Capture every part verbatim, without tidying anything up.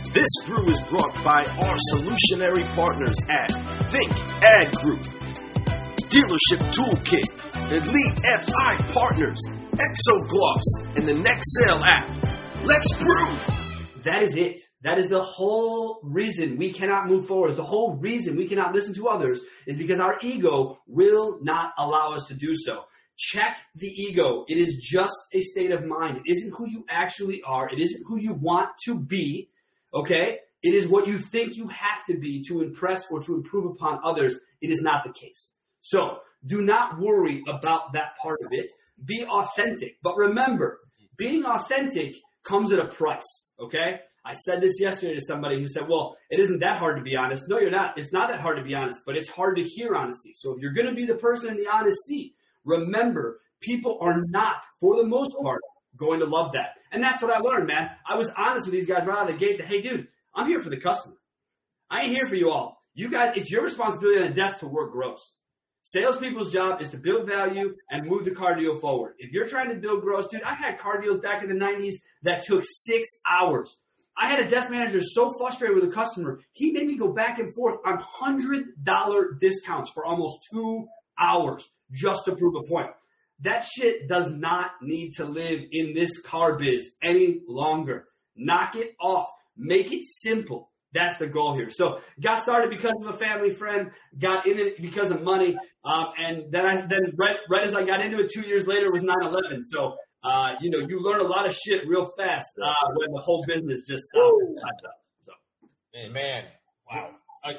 This brew is brought by our solutionary partners at Think Ad Group, Dealership Toolkit, Elite F I Partners, Exogloss, and the Nextel app. Let's brew! That is it. That is the whole reason we cannot move forward. The whole reason we cannot listen to others is because our ego will not allow us to do so. Check the ego. It is just a state of mind. It isn't who you actually are. It isn't who you want to be. Okay? It is what you think you have to be to impress or to improve upon others. It is not the case. So do not worry about that part of it. Be authentic. But remember, being authentic comes at a price. Okay? I said this yesterday to somebody who said, well, it isn't that hard to be honest. No, you're not. It's not that hard to be honest, but it's hard to hear honesty. So if you're going to be the person in the honest seat, remember, people are not, for the most part, going to love that. And that's what I learned, man. I was honest with these guys right out of the gate that, hey, dude, I'm here for the customer. I ain't here for you all. You guys, it's your responsibility on the desk to work gross. Salespeople's job is to build value and move the car deal forward. If you're trying to build gross, dude, I had car deals back in the nineties that took six hours. I had a desk manager so frustrated with a customer, he made me go back and forth on one hundred dollars discounts for almost two hours just to prove a point. That shit does not need to live in this car biz any longer. Knock it off. Make it simple. That's the goal here. So got started because of a family friend, got in it because of money, um, and then I then right, right as I got into it, two years later was nine eleven. So uh, you know, you learn a lot of shit real fast uh, when the whole business just stopped. So. Man, man, wow! I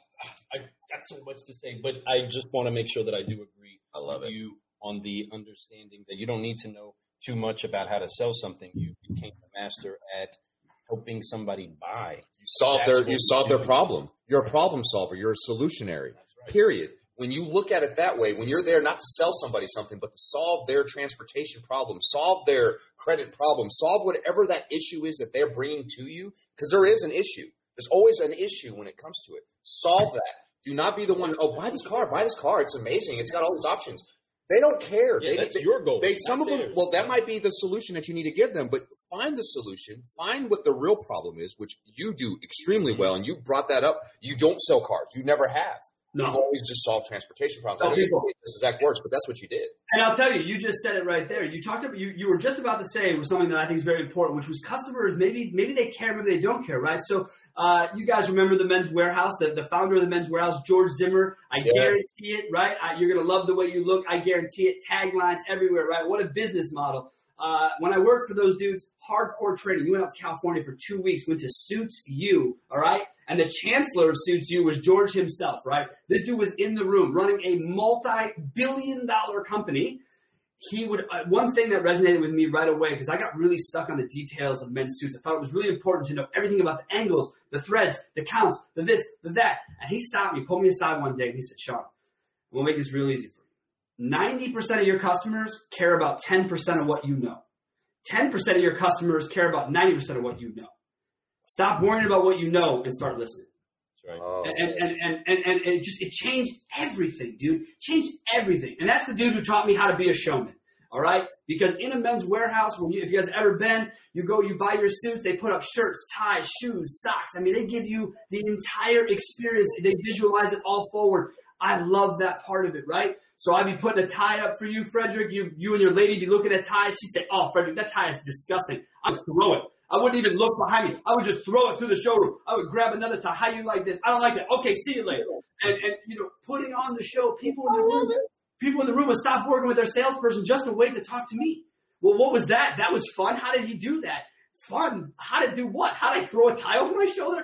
I got so much to say, but I just want to make sure that I do agree. I love with it. You on the understanding that you don't need to know too much about how to sell something. You became a master at helping somebody buy. You solve That's their you what solve we their do. problem. You're a problem solver. You're a solutionary. Right. Period. When you look at it that way, when you're there not to sell somebody something, but to solve their transportation problem, solve their credit problem, solve whatever that issue is that they're bringing to you, because there is an issue. There's always an issue when it comes to it. Solve that. Do not be the one, oh, buy this car, buy this car. It's amazing. It's got all these options. They don't care. Yeah, they, that's they, your goal. They, not some of them, theirs. well, that might be the solution that you need to give them, but find the solution, find what the real problem is, which you do extremely well, and you brought that up. You don't sell cars. You never have. No. You've always just solved transportation problems. Oh, I don't people. think this exact words, but that's what you did. And I'll tell you, you just said it right there. You talked about, you, you were just about to say was something that I think is very important, which was customers, maybe maybe they care, maybe they don't care, right? So uh, you guys remember the Men's Warehouse, the, the founder of the Men's Warehouse, George Zimmer. I Yeah. guarantee it, right? Uh, you're going to love the way you look. I guarantee it. Taglines everywhere, right? What a business model. Uh, when I worked for those dudes, hardcore training. You went out to California for two weeks, went to Suits U, all right? And the chancellor of Suits U was George himself, right? This dude was in the room running a multi-billion dollar company. He would, uh, one thing that resonated with me right away, because I got really stuck on the details of men's suits. I thought it was really important to know everything about the angles, the threads, the counts, the this, the that. And he stopped me, pulled me aside one day, and he said, Sean, we'll make this real easy for you. ninety percent of your customers care about ten percent of what you know. ten percent of your customers care about ninety percent of what you know. Stop worrying about what you know and start listening. That's right. Oh. And, and, and, and, and it just, it changed everything, dude. Changed everything. And that's the dude who taught me how to be a showman. All right? Because in a Men's Warehouse, when you, if you guys have ever been, you go, you buy your suits, they put up shirts, ties, shoes, socks. I mean, they give you the entire experience. They visualize it all forward. I love that part of it, right? So I'd be putting a tie up for you, Frederick. You, you and your lady be looking at ties. She'd say, oh, Frederick, that tie is disgusting. I would throw it. I wouldn't even look behind me. I would just throw it through the showroom. I would grab another tie. How you like this? I don't like that. Okay, see you later. And, and you know, putting on the show, people in the room, people in the room would stop working with their salesperson just to wait to talk to me. Well, what was that? That was fun. How did he do that? Fun. How to do what? How did I throw a tie over my shoulder?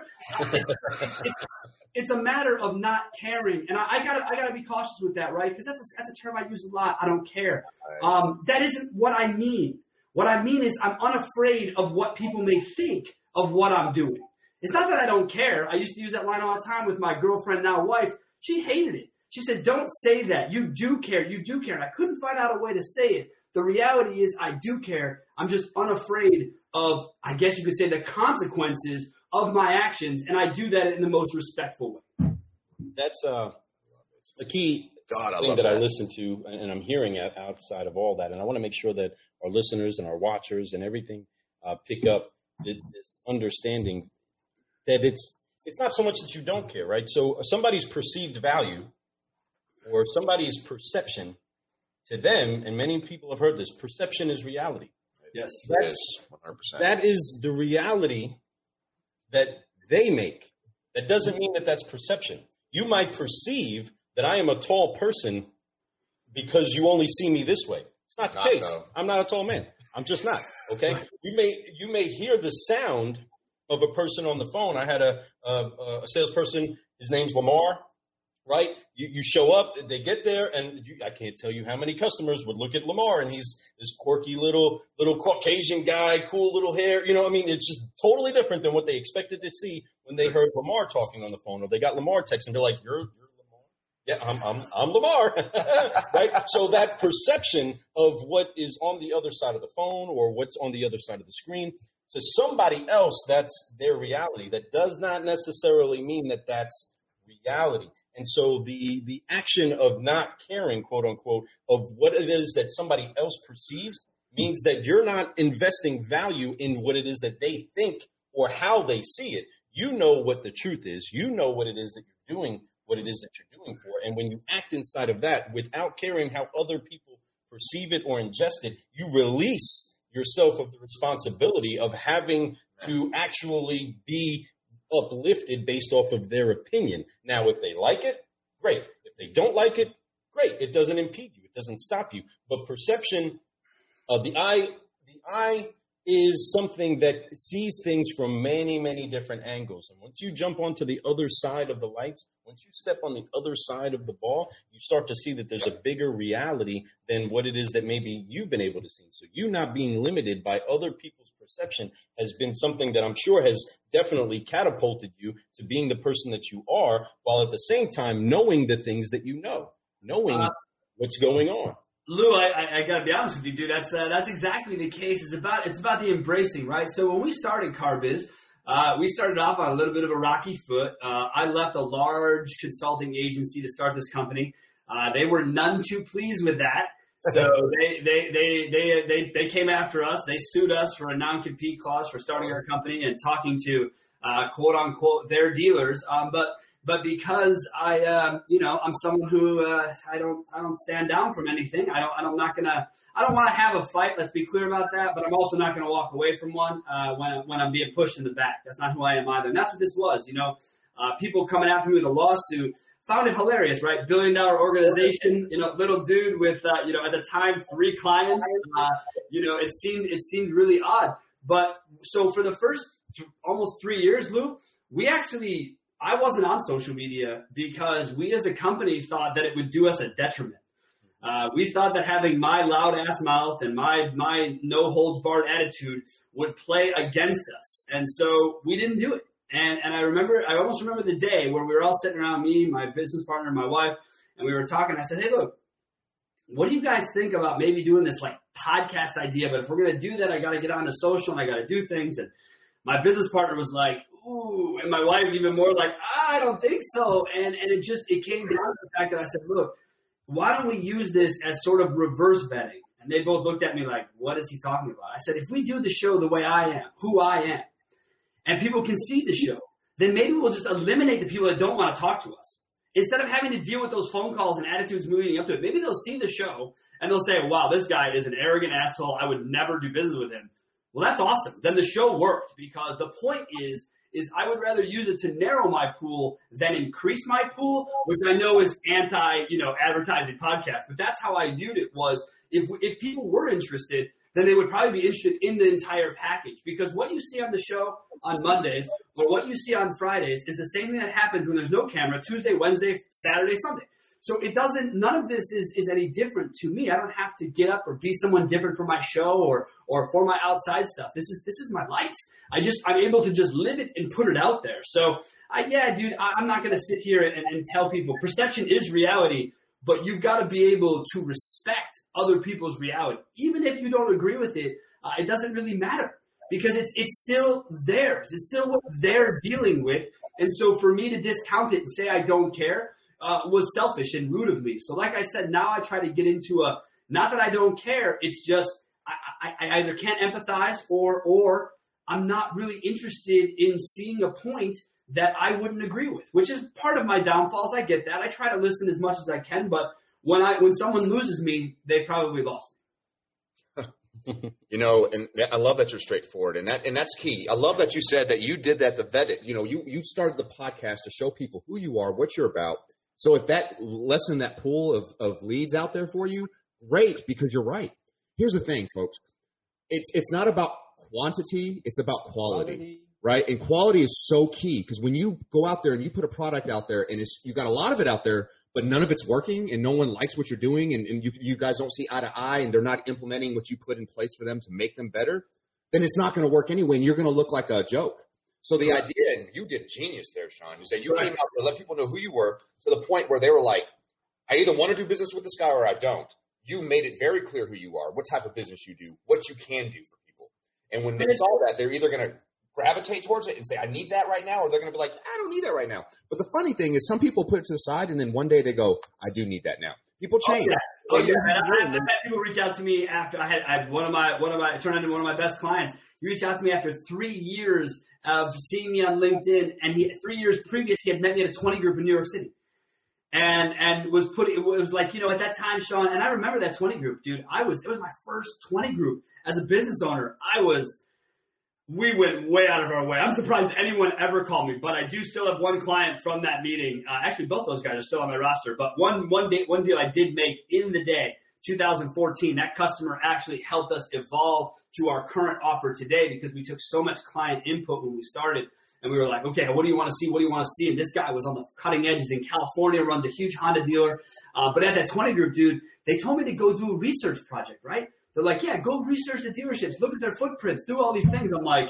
it, it's a matter of not caring, and I, I gotta I gotta be cautious with that, right? Because that's a, that's a term I use a lot. I don't care. Um, that isn't what I mean. What I mean is I'm unafraid of what people may think of what I'm doing. It's not that I don't care. I used to use that line all the time with my girlfriend, now wife. She hated it. She said, don't say that. You do care. You do care. And I couldn't find out a way to say it. The reality is I do care. I'm just unafraid of, I guess you could say, the consequences of my actions. And I do that in the most respectful way. That's uh, a key God, I thing love that, that I listen to, and I'm hearing out- outside of all that. And I want to make sure that our listeners and our watchers and everything uh, pick up this understanding. that it's it's not so much that you don't care, right? So somebody's perceived value or somebody's perception to them, and many people have heard this, perception is reality. Yes. That's one hundred percent. That is the reality that they make. That doesn't mean that that's perception. You might perceive that I am a tall person because you only see me this way. It's not It's the not, case. though. I'm not a tall man. I'm just not. Okay. You may you may hear the sound of a person on the phone. I had a a, a salesperson. His name's Lamar. Right? You, you show up, they get there, and you, I can't tell you how many customers would look at Lamar, and he's this quirky little little Caucasian guy, cool little hair. You know, I mean, it's just totally different than what they expected to see when they heard Lamar talking on the phone, or they got Lamar texting. They're like, "You're you're Lamar? Yeah, I'm I'm I'm Lamar." Right? So that perception of what is on the other side of the phone or what's on the other side of the screen to somebody else, that's their reality. That does not necessarily mean that that's reality. And so the the action of not caring, quote unquote, of what it is that somebody else perceives means that you're not investing value in what it is that they think or how they see it. You know what the truth is. You know what it is that you're doing, what it is that you're doing for. And when you act inside of that without caring how other people perceive it or ingest it, you release yourself of the responsibility of having to actually be uplifted based off of their opinion. Now, if they like it, great. If they don't like it, great. It doesn't impede you. It doesn't stop you. But perception of the eye, the eye is something that sees things from many, many different angles. And once you jump onto the other side of the lights, once you step on the other side of the ball, you start to see that there's a bigger reality than what it is that maybe you've been able to see. So you not being limited by other people's perception has been something that I'm sure has definitely catapulted you to being the person that you are, while at the same time knowing the things that you know, knowing uh, what's going on. Lou, I, I, I got to be honest with you, dude. That's uh, that's exactly the case. It's about it's about the embracing, right? So when we started CarBiz, uh, we started off on a little bit of a rocky foot. Uh, I left a large consulting agency to start this company. Uh, they were none too pleased with that, so they they, they they they they came after us. They sued us for a non-compete clause for starting our company and talking to uh, quote unquote their dealers. Um, but But because I, uh, you know, I'm someone who uh, I don't, I don't stand down from anything. I don't, I'm not gonna, I don't want to have a fight. Let's be clear about that. But I'm also not gonna walk away from one uh, when, when I'm being pushed in the back. That's not who I am either. And that's what this was. You know, uh, people coming after me with a lawsuit. Found it hilarious, right? Billion dollar organization. You know, little dude with, uh, you know, at the time three clients. Uh, you know, it seemed, it seemed really odd. But so for the first th- almost three years, Lou, we actually. I wasn't on social media because we as a company thought that it would do us a detriment. Uh, we thought that having my loud ass mouth and my my no holds barred attitude would play against us. And so we didn't do it. And and I remember, I almost remember the day where we were all sitting around, me, my business partner, my wife, and we were talking. I said, hey, look, what do you guys think about maybe doing this like podcast idea? But if we're going to do that, I got to get onto social and I got to do things. And my business partner was like, ooh, and my wife even more like, ah, I don't think so. And and it just, it came down to the fact that I said, look, why don't we use this as sort of reverse betting? And they both looked at me like, what is he talking about? I said, if we do the show the way I am, who I am, and people can see the show, then maybe we'll just eliminate the people that don't want to talk to us. Instead of having to deal with those phone calls and attitudes moving up to it, maybe they'll see the show and they'll say, wow, this guy is an arrogant asshole. I would never do business with him. Well, that's awesome. Then the show worked, because the point is, is I would rather use it to narrow my pool than increase my pool, which I know is anti, you know, advertising podcast. But that's how I viewed it, was if if people were interested, then they would probably be interested in the entire package. Because what you see on the show on Mondays or what you see on Fridays is the same thing that happens when there's no camera, Tuesday, Wednesday, Saturday, Sunday. So it doesn't, none of this is, is any different to me. I don't have to get up or be someone different for my show or or for my outside stuff. This is this is my life. I just, I'm able to just live it and put it out there. So, I, yeah, dude, I, I'm not going to sit here and, and tell people perception is reality, but you've got to be able to respect other people's reality. Even if you don't agree with it, uh, it doesn't really matter, because it's it's still theirs. It's still what they're dealing with. And so for me to discount it and say I don't care uh, was selfish and rude of me. So like I said, now I try to get into a, not that I don't care, it's just I, I, I either can't empathize or or I'm not really interested in seeing a point that I wouldn't agree with, which is part of my downfalls. I get that. I try to listen as much as I can, but when I when someone loses me, they probably lost me. You know, and I love that you're straightforward, and that and that's key. I love that you said that you did that to vet it. You know, you you started the podcast to show people who you are, what you're about. So if that lessen that pool of, of leads out there for you, great, because you're right. Here's the thing, folks. It's it's not about quantity, it's about quality, quality. Right? And quality is so key, because when you go out there and you put a product out there and it's you got a lot of it out there, but none of it's working and no one likes what you're doing, and, and you, you guys don't see eye to eye, and they're not implementing what you put in place for them to make them better, then it's not going to work anyway, and you're going to look like a joke. So the Right. idea, and you did genius there, Sean. You said you came out there, let people know who you were, to the point where they were like, I either want to do business with this guy or I don't. You made it very clear who you are, what type of business you do, what you can do for people. And when they saw that, they're either going to gravitate towards it and say, I need that right now, or they're going to be like, I don't need that right now. But the funny thing is, some people put it to the side, and then one day they go, I do need that now. People change. Oh, yeah. Oh, yeah. I, I've had people reach out to me after I had, I had one of my, one of my, it turned into one of my best clients. He reached out to me after three years of seeing me on LinkedIn, and he, three years previous, he had met me at a twenty group in New York City. And, and was put, it was like, you know, at that time, Sean, and I remember that twenty group, dude. I was, it was my first twenty group as a business owner. I was, we went way out of our way. I'm surprised anyone ever called me, but I do still have one client from that meeting. Uh, actually, both those guys are still on my roster, but one, one day, one deal I did make in the day, two thousand fourteen, that customer actually helped us evolve to our current offer today, because we took so much client input when we started. And we were like, okay, what do you want to see? What do you want to see? And this guy was on the cutting edges in California, runs a huge Honda dealer. Uh, but at that twenty group, dude, they told me to go do a research project, right? They're like, yeah, go research the dealerships, look at their footprints, do all these things. I'm like,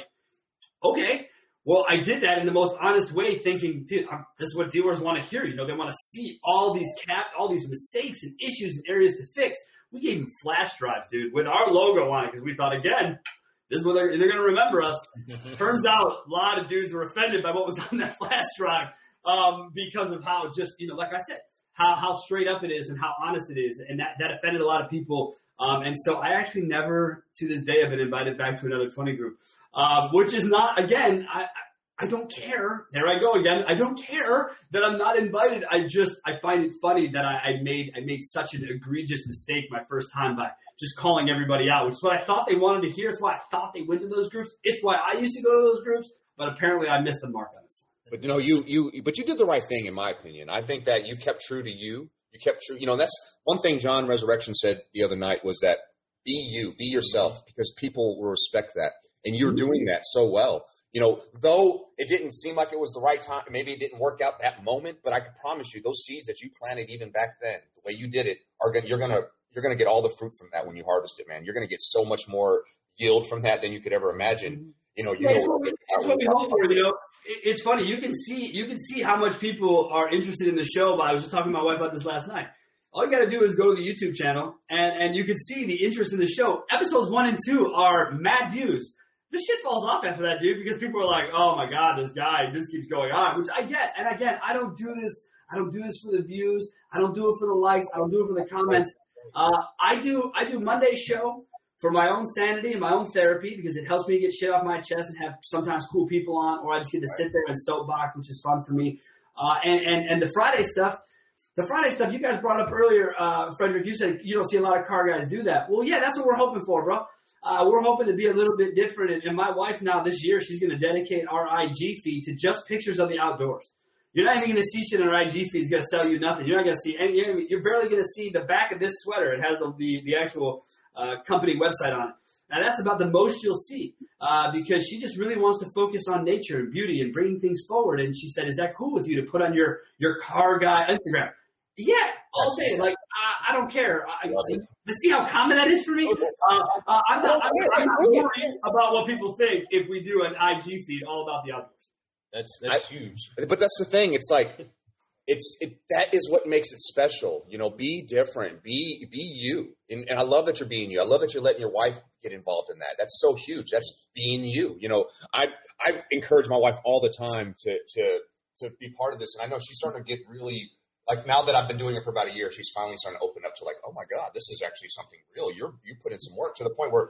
okay. Well, I did that in the most honest way, thinking, dude, I'm, this is what dealers want to hear. You know, they want to see all these cap, all these mistakes and issues and areas to fix. We gave them flash drives, dude, with our logo on it, because we thought, again, this is what they're, they're going to remember us. Turns out a lot of dudes were offended by what was on that flash drive um, because of how just, you know, like I said, how, how straight up it is and how honest it is. And that, that offended a lot of people. Um, and so I actually never, to this day, have been invited back to another twenty group, um, which is not, again, I, I don't care. There I go again. I don't care that I'm not invited. I just, I find it funny that I, I made, I made such an egregious mistake my first time by just calling everybody out, which is what I thought they wanted to hear. It's why I thought they went to those groups. It's why I used to go to those groups, but apparently I missed the mark on this. But you know, you you but you did the right thing, in my opinion. I think that you kept true to you. You kept true. You know, that's one thing John Resurrection said the other night, was that be you, be yourself, because people will respect that, and you're doing that so well. You know, though it didn't seem like it was the right time, maybe it didn't work out that moment, but I can promise you, those seeds that you planted even back then, the way you did it, are gonna, you're gonna you're gonna get all the fruit from that when you harvest it, man. You're gonna get so much more yield from that than you could ever imagine. You know, you yeah, know, it's what we, it's what we hope for. You know, it, it's funny. You can see you can see how much people are interested in the show. But I was just talking to my wife about this last night. All you got to do is go to the YouTube channel, and and you can see the interest in the show. Episodes one and two are mad views. The shit falls off after that, dude, because people are like, "Oh my god, this guy just keeps going on," which I get. And again, I don't do this. I don't do this for the views. I don't do it for the likes. I don't do it for the comments. Uh, I do. I do Monday's show for my own sanity and my own therapy, because it helps me get shit off my chest and have sometimes cool people on, or I just get to sit there and soapbox, which is fun for me. Uh, and, and and the Friday stuff, the Friday stuff you guys brought up earlier, uh, Frederick. You said you don't see a lot of car guys do that. Well, yeah, that's what we're hoping for, bro. Uh, we're hoping to be a little bit different. And, and my wife now this year, she's going to dedicate our I G feed to just pictures of the outdoors. You're not even going to see shit on our I G feed. It's going to sell you nothing. You're not going to see any. You're, you're barely going to see the back of this sweater. It has the the, the actual uh, company website on it. Now that's about the most you'll see, uh, because she just really wants to focus on nature and beauty and bringing things forward. And she said, "Is that cool with you to put on your your car guy Instagram?" Yeah, all day. Like I, I don't care. I, see, see how common that is for me. Uh, uh, I'm not. I'm, I'm not worried about what people think if we do an I G feed all about the outdoors. That's that's I, huge. But that's the thing. It's like it's it, that is what makes it special. You know, be different. Be be you. And, and I love that you're being you. I love that you're letting your wife get involved in that. That's so huge. That's being you. You know, I I encourage my wife all the time to to to be part of this. And I know she's starting to get really. Like now that I've been doing it for about a year, she's finally starting to open up to like, oh my God, this is actually something real. You're you put in some work, to the point where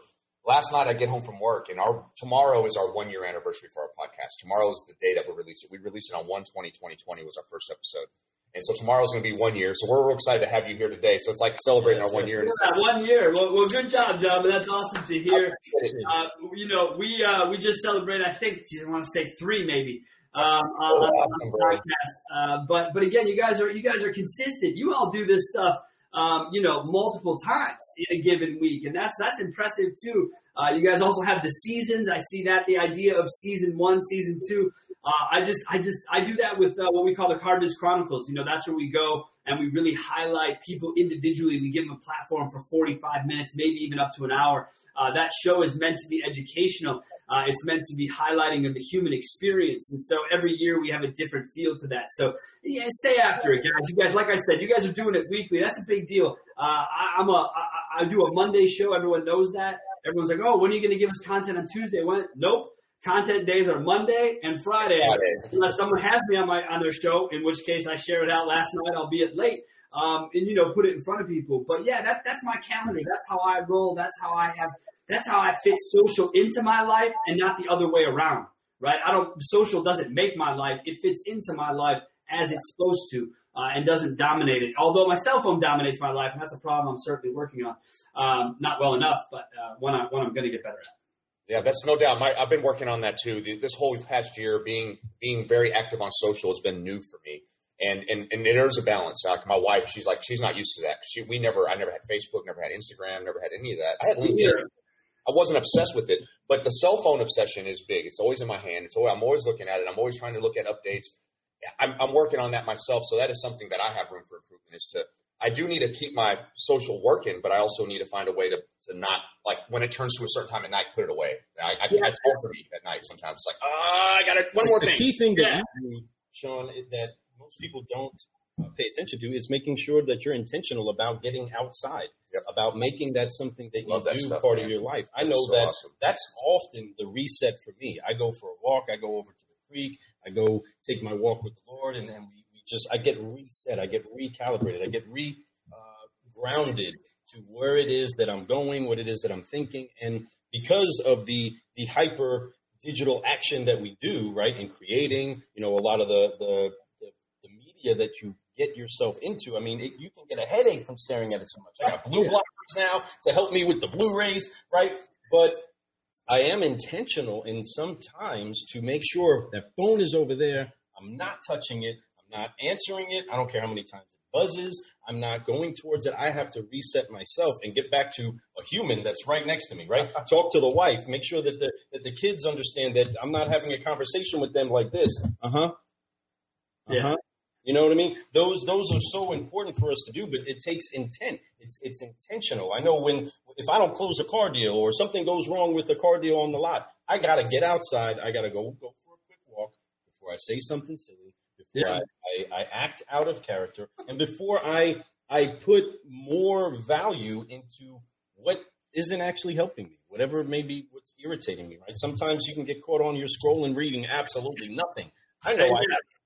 Last night I get home from work, and our tomorrow is our one-year anniversary for our podcast. Tomorrow is the day that we release it. We released it on one twenty twenty twenty was our first episode. And so tomorrow's going to be one year. So we're real excited to have you here today. So it's like celebrating our one year. Yeah, one year. Well, well, good job, John. That's awesome to hear. Uh, you know, we uh, we just celebrated, I think, I want to say three maybe. Um, on, on the podcast. Uh, but but again, you guys are you guys are consistent. You all do this stuff, um, you know, multiple times in a given week, and that's that's impressive too. Uh, you guys also have the seasons. I see that the idea of season one, season two. Uh, I just, I just, I do that with uh, what we call the Cardinals Chronicles. You know, that's where we go and we really highlight people individually. We give them a platform for forty-five minutes, maybe even up to an hour. Uh, that show is meant to be educational. Uh, it's meant to be highlighting of the human experience. And so every year we have a different feel to that. So yeah, stay after it, guys. You guys, like I said, you guys are doing it weekly. That's a big deal. Uh, I, I'm a, I, I do a Monday show. Everyone knows that. Everyone's like, oh, when are you going to give us content on Tuesday? When? Nope. Content days are Monday and Friday, Friday, unless someone has me on my on their show, in which case I share it out last night, albeit late, um, and you know put it in front of people. But yeah, that that's my calendar. That's how I roll. That's how I have. That's how I fit social into my life, and not the other way around. Right? I don't. Social doesn't make my life. It fits into my life as it's supposed to, uh, and doesn't dominate it. Although my cell phone dominates my life, and that's a problem I'm certainly working on. Um, not well enough, but uh, one I, one I'm going to get better at. Yeah, that's no doubt. My, I've been working on that too. The, this whole past year, being being very active on social has been new for me, and and, and there's a balance. Like my wife, she's like she's not used to that. She we never, I never had Facebook, never had Instagram, never had any of that. I had LinkedIn. Yeah. I wasn't obsessed with it, but the cell phone obsession is big. It's always in my hand. It's always, I'm always looking at it. I'm always trying to look at updates. I'm, I'm working on that myself, so that is something that I have room for improvement. Is to I do need to keep my social working, but I also need to find a way to, to not, like, when it turns to a certain time at night, put it away. I, I, yeah. It's hard for me at night sometimes. It's like, ah, I got it. One more the thing. The key thing that yeah. you do, Sean, that most people don't uh, pay attention to is making sure that you're intentional about getting outside, yep. about making that something that Love you that do stuff, part man. of your life. I know so that awesome. that's often the reset for me. I go for a walk. I go over to the creek. I go take my walk with the Lord, and then we just I get reset, I get recalibrated, I get re uh, grounded to where it is that I'm going, what it is that I'm thinking, and because of the the hyper digital action that we do, right, in creating, you know, a lot of the the, the, the media that you get yourself into. I mean, it, you can get a headache from staring at it so much. I got blue blockers now to help me with the Blu-rays, right? But I am intentional in sometimes to make sure that phone is over there. I'm not touching it. Not answering it. I don't care how many times it buzzes. I'm not going towards it. I have to reset myself and get back to a human that's right next to me, right? Talk to the wife. Make sure that the that the kids understand that I'm not having a conversation with them like this. Uh-huh. Uh-huh. Yeah. You know what I mean? Those those are so important for us to do, but it takes intent. It's it's intentional. I know when if I don't close a car deal or something goes wrong with the car deal on the lot, I got to get outside. I got to go go for a quick walk before I say something silly. Before yeah. I, I, I act out of character, and before I I put more value into what isn't actually helping me, whatever it may be, what's irritating me, right? Sometimes you can get caught on your scroll and reading absolutely nothing. I know. I,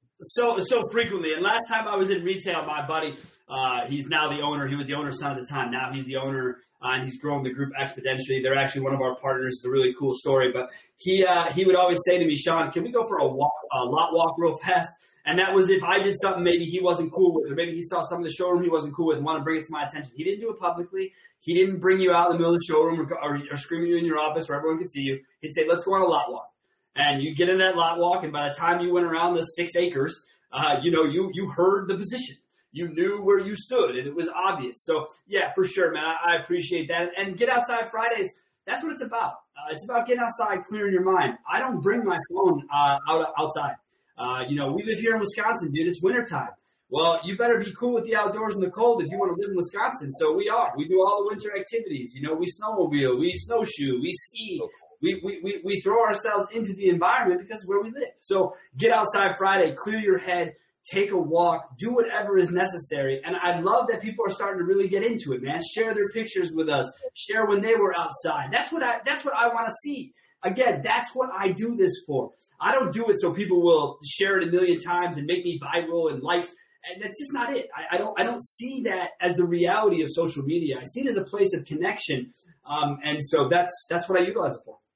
so so frequently. And last time I was in retail, my buddy, uh, he's now the owner. He was the owner's son at the time. Now he's the owner, uh, and he's grown the group exponentially. They're actually one of our partners. It's a really cool story. But he uh, he would always say to me, Sean, can we go for a walk, a lot walk real fast? And that was if I did something maybe he wasn't cool with, or maybe he saw something in the showroom he wasn't cool with and wanted to bring it to my attention. He didn't do it publicly. He didn't bring you out in the middle of the showroom or, or, or scream at you in your office where everyone could see you. He'd say, let's go on a lot walk. And you get in that lot walk, and by the time you went around the six acres, uh, you know, you you heard the position. You knew where you stood, and it was obvious. So, yeah, for sure, man, I, I appreciate that. And Get Outside Fridays, that's what it's about. Uh, it's about getting outside, clearing your mind. I don't bring my phone uh, out outside. Uh, you know, we live here in Wisconsin, dude. It's wintertime. Well, you better be cool with the outdoors and the cold if you want to live in Wisconsin. So we are. We do all the winter activities. You know, we snowmobile, we snowshoe, we ski. We, we, we, we throw ourselves into the environment because it's where we live. So Get Outside Friday, clear your head, take a walk, do whatever is necessary. And I love that people are starting to really get into it, man. Share their pictures with us. Share when they were outside. That's what I, that's what I want to see. Again, that's what I do this for. I don't do it so people will share it a million times and make me viral and likes. And that's just not it. I, I don't I don't see that as the reality of social media. I see it as a place of connection Um, and so that's that's what I utilize it for.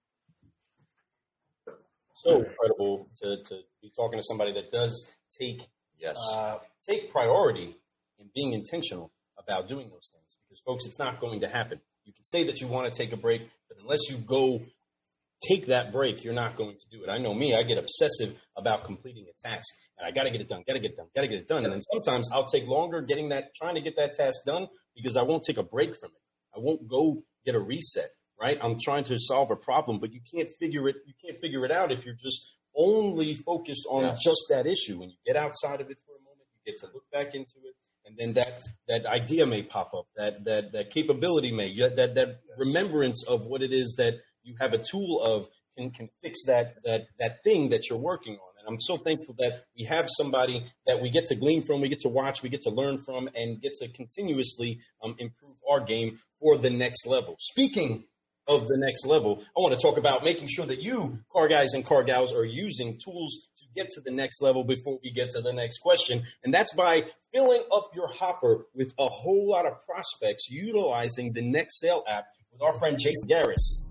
So incredible to, to be talking to somebody that does take Yes. uh, take priority in being intentional about doing those things. Because, folks, it's not going to happen. You can say that you want to take a break, but unless you go take that break, you're not going to do it. I know me, I get obsessive about completing a task, and I got to get it done, got to get it done, got to get it done. And then sometimes I'll take longer getting that, trying to get that task done because I won't take a break from it. I won't go get a reset, right? I'm trying to solve a problem, but you can't figure it, you can't figure it out if you're just only focused on Yeah. just that issue. When you get outside of it for a moment, you get to look back into it. And then that, that idea may pop up, that that that capability may, that that Yes. remembrance of what it is that you have a tool of can, can fix that that that thing that you're working on. And I'm so thankful that we have somebody that we get to glean from, we get to watch, we get to learn from, and get to continuously um, improve our game for the next level. Speaking of the next level, I want to talk about making sure that you, car guys and car gals, are using tools to get to the next level before we get to the next question. And that's by filling up your hopper with a whole lot of prospects utilizing the Nextel app with our friend Jason Garris.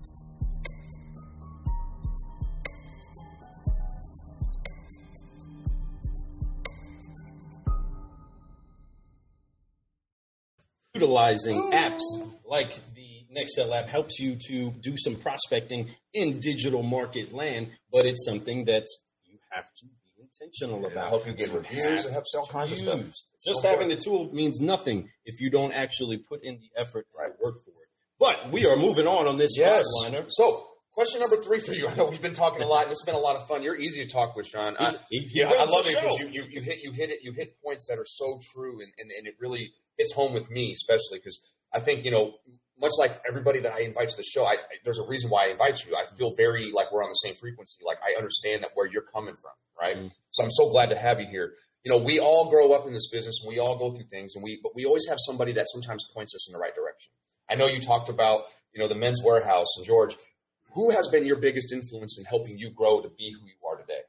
Utilizing apps like the Nextel app helps you to do some prospecting in digital market land, but it's something that you have to be intentional It'll about. help you get reviews and help sell kinds of stuff. Use. Just having the tool means nothing if you don't actually put in the effort and the work for it. But we are moving on on this Yes. five-liner. So, question number three for you. I know we've been talking a lot, and it's been a lot of fun. You're easy to talk with, Sean. I, He- he yeah, I runs love the it because show. you, you, you hit you hit it. You hit points that are so true, and, and, and it really hits home with me, especially because I think, you know, much like everybody that I invite to the show, I, I, there's a reason why I invite you. I feel very like we're on the same frequency. Like I understand that where you're coming from, right? Mm. So I'm so glad to have you here. You know, we all grow up in this business, and we all go through things, and we but we always have somebody that sometimes points us in the right direction. I know you talked about, you know, the Men's Warehouse, and George. Who has been your biggest influence in helping you grow to be who you are today?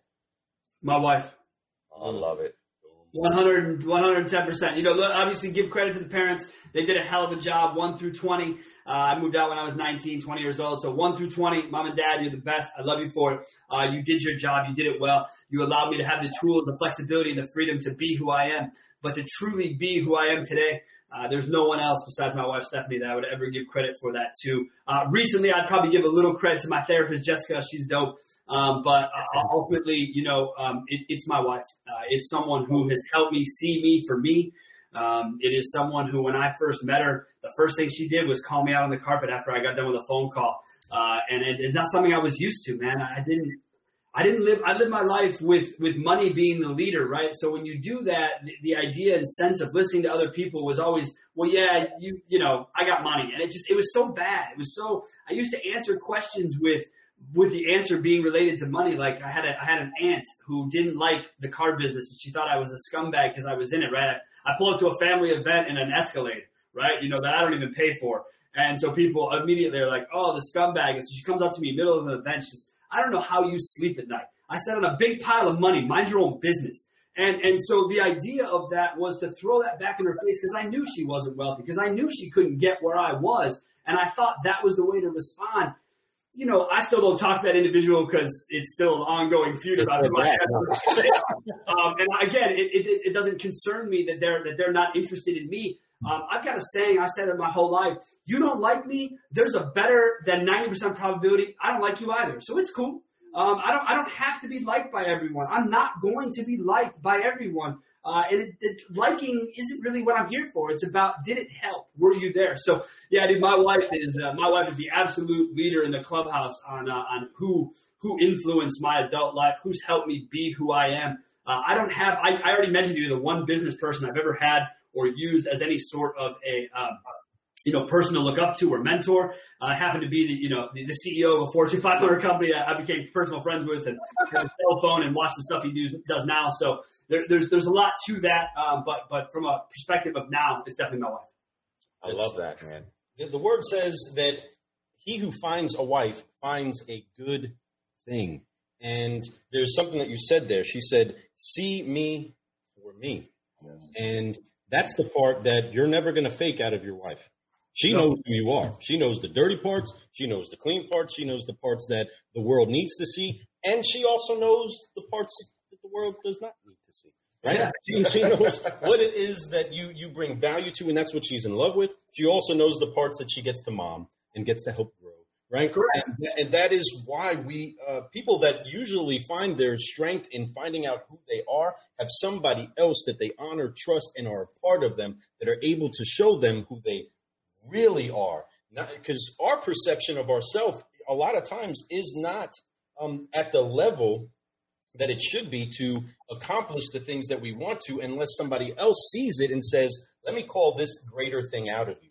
My wife. Oh, I love it. one hundred, one hundred ten percent. You know, look, obviously give credit to the parents. They did a hell of a job, one through twenty. Uh, I moved out when I was nineteen, twenty years old. So one through twenty, mom and dad, you're the best. I love you for it. Uh, you did your job. You did it well. You allowed me to have the tools, the flexibility, and the freedom to be who I am. But to truly be who I am today, uh, there's no one else besides my wife, Stephanie, that I would ever give credit for that to. Uh, recently, I'd probably give a little credit to my therapist, Jessica. She's dope. Um, but uh, ultimately, you know, um, it, it's my wife. Uh, it's someone who has helped me see me for me. Um, it is someone who, when I first met her, the first thing she did was call me out on the carpet after I got done with a phone call. Uh, and it, it's not something I was used to, man. I didn't, I didn't live, I lived my life with, with money being the leader, right? So when you do that, the, the idea and sense of listening to other people was always, well, yeah, you, you know, I got money. And it just, it was so bad. It was so, I used to answer questions with, with the answer being related to money. Like I had a, I had an aunt who didn't like the car business, and she thought I was a scumbag because I was in it, right? I, I pull up to a family event in an Escalade, right? You know, that I don't even pay for. And so people immediately are like, oh, the scumbag. And so she comes up to me in the middle of an event. She's, I don't know how you sleep at night. I sat on a big pile of money. Mind your own business. And and so the idea of that was to throw that back in her face because I knew she wasn't wealthy, because I knew she couldn't get where I was. And I thought that was the way to respond. You know, I still don't talk to that individual because it's still an ongoing feud about who I am. Um, and again, it, it, it doesn't concern me that they're that they're not interested in me. Um, I've got a saying, I said it my whole life. You don't like me, there's a better than ninety percent probability I don't like you either. So it's cool. Um, I don't I don't have to be liked by everyone. I'm not going to be liked by everyone. Uh, and it, it, liking isn't really what I'm here for. It's about, did it help? Were you there? So yeah, dude, my wife is uh, my wife is the absolute leader in the clubhouse on uh, on who who influenced my adult life, who's helped me be who I am. Uh, I don't have. I, I already mentioned to you the one business person I've ever had or used as any sort of a um, you know person to look up to or mentor. I uh, happened to be the you know the, the C E O of a Fortune five hundred company I, I became personal friends with, and had a cell phone and watched the stuff he does does now. So. There, there's there's a lot to that, um, but but from a perspective of now, it's definitely my wife. I love that, man. The, the word says that he who finds a wife finds a good thing. And there's something that you said there. She said, see me for me. Yes. And that's the part that you're never going to fake out of your wife. She No. knows who you are. She knows the dirty parts. She knows the clean parts. She knows the parts that the world needs to see. And she also knows the parts that the world does not need to see. Right? Yeah. She, she knows what it is that you, you bring value to, and that's what she's in love with. She also knows the parts that she gets to mom and gets to help grow. Right? Correct. And, and that is why we, uh, people that usually find their strength in finding out who they are, have somebody else that they honor, trust, and are a part of them that are able to show them who they really are. Because our perception of ourselves a lot of times is not um, at the level that it should be to accomplish the things that we want to, unless somebody else sees it and says, let me call this greater thing out of you.